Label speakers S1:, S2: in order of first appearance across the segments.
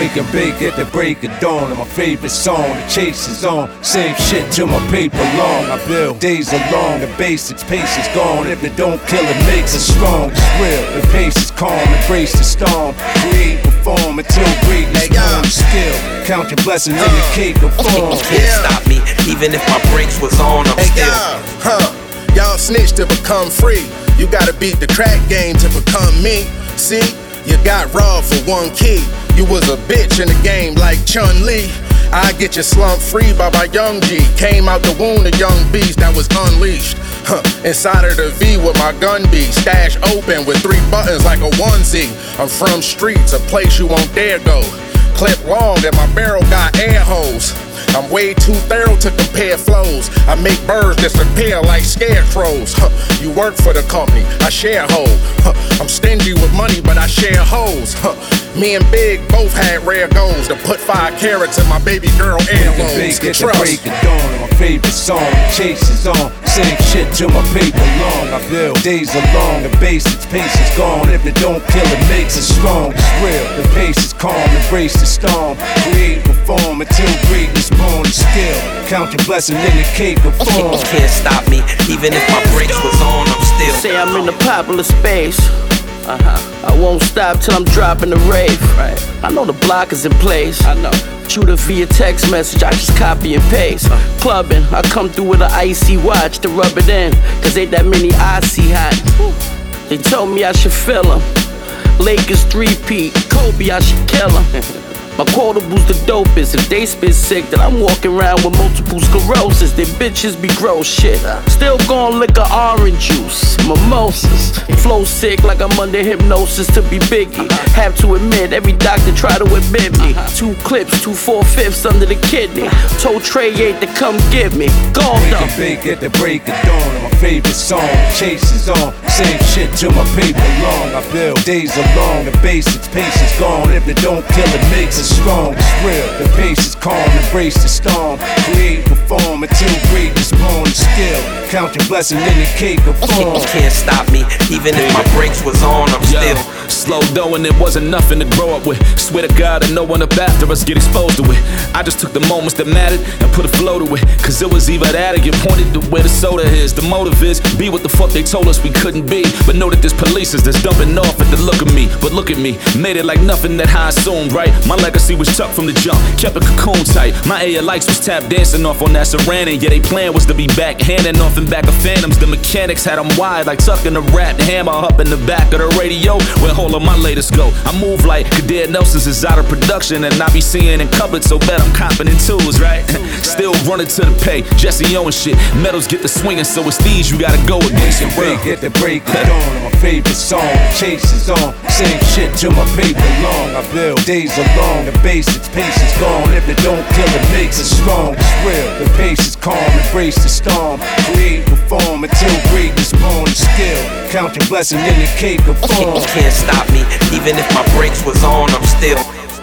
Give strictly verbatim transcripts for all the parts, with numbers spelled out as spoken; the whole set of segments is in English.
S1: Wake and bake at the break of dawn. And my favorite song, the chase is on. Same shit till my paper long. I build, days are long, the basics, pace is gone. If it don't kill it, makes it strong. It's real, the pace is calm, embrace the storm. Create, perform until greatness born. Skill, count your blessings in the cake of form.
S2: You can't stop me, even if my brakes was on, I'm still.
S3: Huh, y'all snitch to become free. You gotta beat the crack game to become me. See, you got robbed for one key. You was a bitch in the game like Chun-Li. I get you slump free by my young G. Came out the wound a young beast that was unleashed. Huh, inside of the V with my gun be stash open with three buttons like a onesie. I'm from streets, a place you won't dare go. Clip long and my barrel got air holes. I'm way too thorough to compare flows. I make birds disappear like scarecrows. Huh, you work for the company, I share hoe. Huh, I'm stingy with money, but I share hoes. Huh, me and Big both had rare goals to put five carats in my baby girl earlobes.
S1: Big at the break of dawn, and my favorite song, the chase is on. Same shit till my paper long. I build, days are long, the basics, pace is gone. If it don't kill it, makes it strong. It's real, the pace is calm, embrace the storm. Create, perform until greatness born. Skill, count your blessing in the cake of form.
S2: You can't stop me, even if my brakes was on, I'm still.
S4: Say I'm in the popular space. Uh-huh. I won't stop till I'm dropping the rave. Right. I know the block is in place. I know. Shoot it via text message, I just copy and paste. Uh. Clubbing, I come through with an icy watch to rub it in. Cause ain't that many I see hot. They told me I should fill them. Lakers three-peat, Kobe, I should kill him. My quotable's the dopest. If they spit sick, then I'm walking around with multiple sclerosis. They bitches be gross shit. Still gon' lick a orange juice, mimosas. Flow sick like I'm under hypnosis to be Biggie. Have to admit, every doctor try to admit me. Two clips, two four-fifths under the kidney. Told Trey eight to come get me. Gone though.
S1: Big at the break of dawn, and my favorite song, chase is on. Same shit till my paper long. I build, days are long, the basics, pace is gone. If it don't kill it, makes it strong. It's real, the pace is calm, embrace the storm. Create, perform until greatness born. Skill, count your blessing in the cake of form.
S2: You can't stop me, even if my brakes was on, I'm
S5: Yo,
S2: still.
S5: slow dough and it wasn't nothing to grow up with. Swear to God that no one up after us get exposed to it. I just took the moments that mattered and put a flow to it. Cause it was either that or get pointed to where the soda is. The motive is, be what the fuck they told us we couldn't be. But know that there's police that's dumping off at the look of me. But look at me, made it like nothing that I assumed, right? My legacy was tucked from the jump, kept a cocoon tight. My A L X was tap dancing off on that Serrano. Yeah, they plan was to be back, handing off in back of Phantoms. The mechanics had them wide, like tucking a rat hammer up in the back of the radio. Where all of my latest go. I move like Kadir Nelson's is out of production, and I be seeing in cupboard, so bet I'm copping in twos, right? Still running to the pay, Jesse Owens shit. Metals get the swinging, so it's these you gotta go against. It
S1: big at the break of dawn, and my favorite song, the chase is on. Same shit till my paper long. I build, days are long, the basics, pace is gone. If it don't kill it, makes it strong. It's real, the pace is calm, embrace the storm. Create, perform until greatness born. Skill, count your blessing in the cake of form.
S2: You can't stop me, even if my brakes was on, I'm still.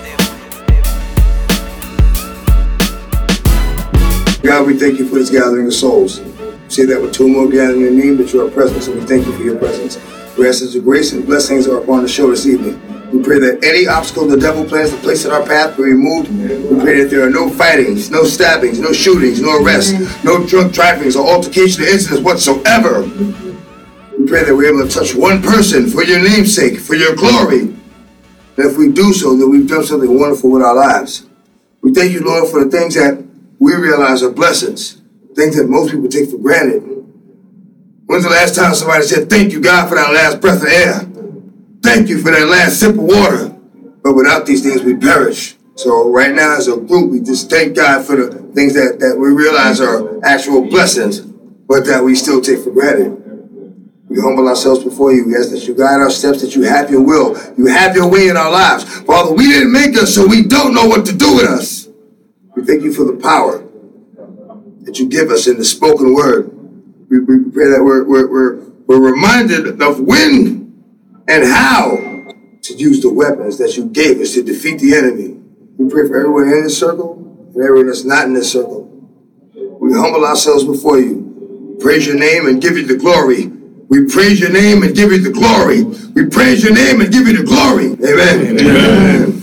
S6: God, we thank you for this gathering of souls. Say that with two more gathering in your name, that you are present, so we thank you for your presence. We ask that your grace and blessings are upon the show this evening. We pray that any obstacle the devil plans to place in our path be removed. We pray that there are no fightings, no stabbings, no shootings, no arrests, no drunk drivings or altercation or incidents whatsoever. We pray that we're able to touch one person for your name's sake, for your glory. And if we do so, then we've done something wonderful with our lives. We thank you, Lord, for the things that we realize are blessings, things that most people take for granted. When's the last time somebody said, thank you, God, for that last breath of air? Thank you for that last sip of water. But without these things, we perish. So right now, as a group, we just thank God for the things that, that we realize are actual blessings, but that we still take for granted. We humble ourselves before you. We ask that you guide our steps, that you have your will. You have your way in our lives. Father, we didn't make us, so we don't know what to do with us. We thank you for the power that you give us in the spoken word. We, we pray that we're, we're, we're, we're reminded of when and how to use the weapons that you gave us to defeat the enemy. We pray for everyone in this circle and everyone that's not in this circle. We humble ourselves before you. Praise your name and give you the glory. We praise your name and give you the glory. We praise your name and give you the glory. Amen. Amen. Amen.